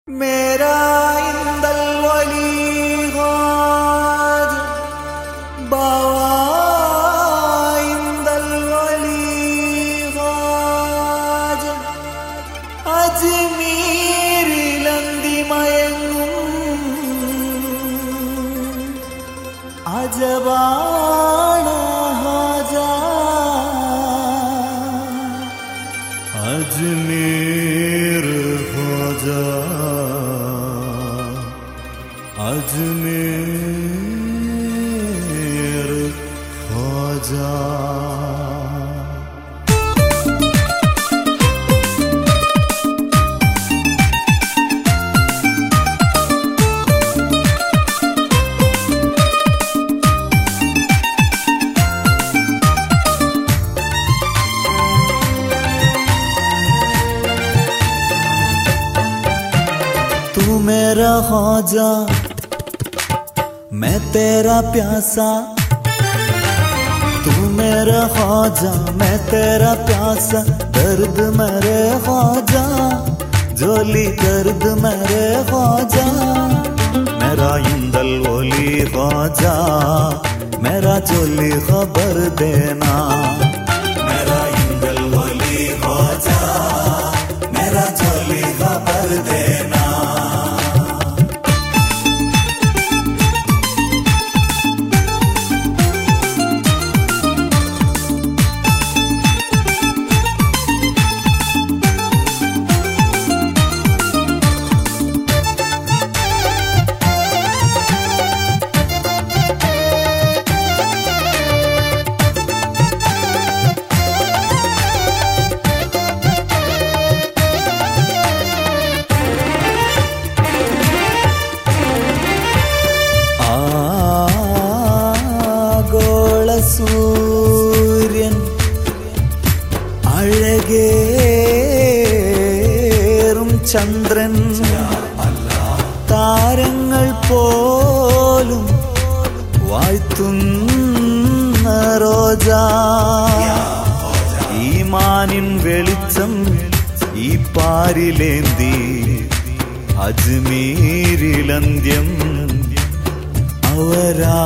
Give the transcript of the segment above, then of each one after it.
मेरा इंदल वली ख्वाज बावा इंदल वली ख्वाज अजमीरिलंदी मयंगुम अजबाना हाजा अजमेर ख्वाजा अजमेर ख्वाजा। तू मेरा ख्वाजा मैं तेरा प्यासा, तू मेरा ख्वाजा मैं तेरा प्यासा। दर्द मेरे ख्वाजा जोली दर्द मेरे ख्वाजा। मेरा इंदल वली ख्वाजा मेरा जोली खबर देना। मेरा इंदल वली ख्वाजा मेरा जोली खबर देना। സൂര്യൻ അഴകേറും ചന്ദ്രൻ താരങ്ങൾ പോലും വാഴ്ത്തുന്ന റോജാ. ഈ മാനിൻ വെളിച്ചം ഈ പാരിലേന്തി അജ്മീരിലന്ത്യം അവരാ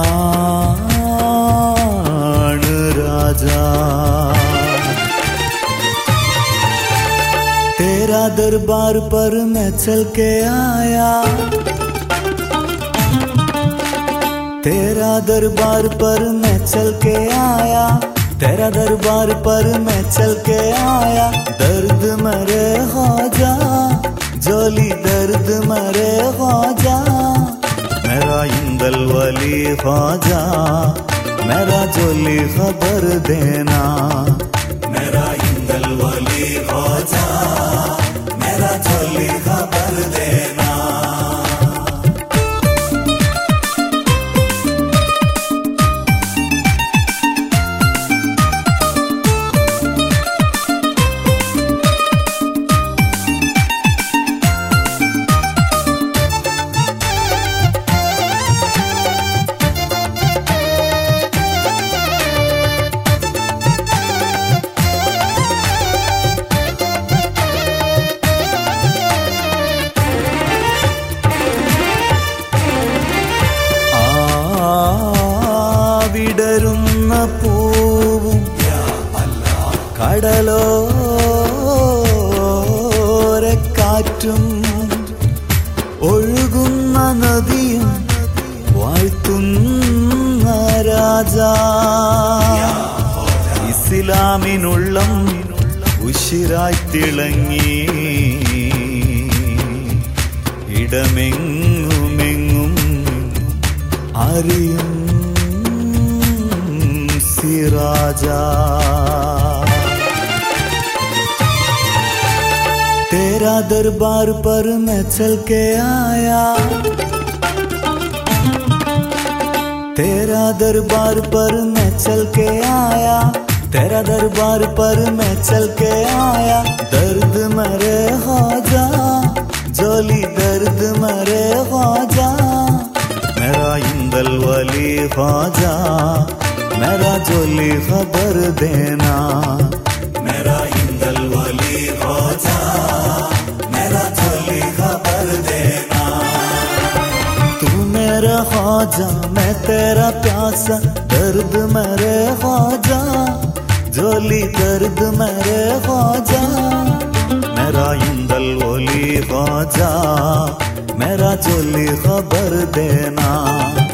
राजा। तेरा दरबार पर मैं चल के आया, तेरा दरबार पर मैं चल के आया, तेरा दरबार पर मैं चल के आया। दर्द मेरे ख्वाजा जोली दर्द मेरे ख्वाजा। मेरा इंदल वली ख्वाजा मेरा जोली खबर देना। मेरा इंदल वली ख्वाजा मेरा जोली खबर देना। വിടരുന്ന പൂവും കടലോരക്കാറ്റും ഒഴുകുന്ന നദിയും വാഴ്ത്തുന്ന രാജാ. ഇസ്ലാമിനുള്ളം ഉശിരായി തിളങ്ങി ഇടമെങ്ങുമെങ്ങും അറിയും राजा। तेरा दरबार पर मैं चल के आया, तेरा दरबार पर मैं चल के आया, तेरा दरबार पर मैं चल के आया। दर्द मेरे ख्वाजा जोली दर्द मेरे ख्वाजा। मेरा इंदल वली ख्वाजा मेरा जोली खबर देना। मेरा इंदल वली ख्वाजा मेरा जोली खबर देना। ख्वाजा मैं तेरा प्यासा, दर्द मेरे ख्वाजा, जोली दर्द मेरे ख्वाजा, मेरा इंदल ओली ख्वाजा, मेरा जोली खबर देना।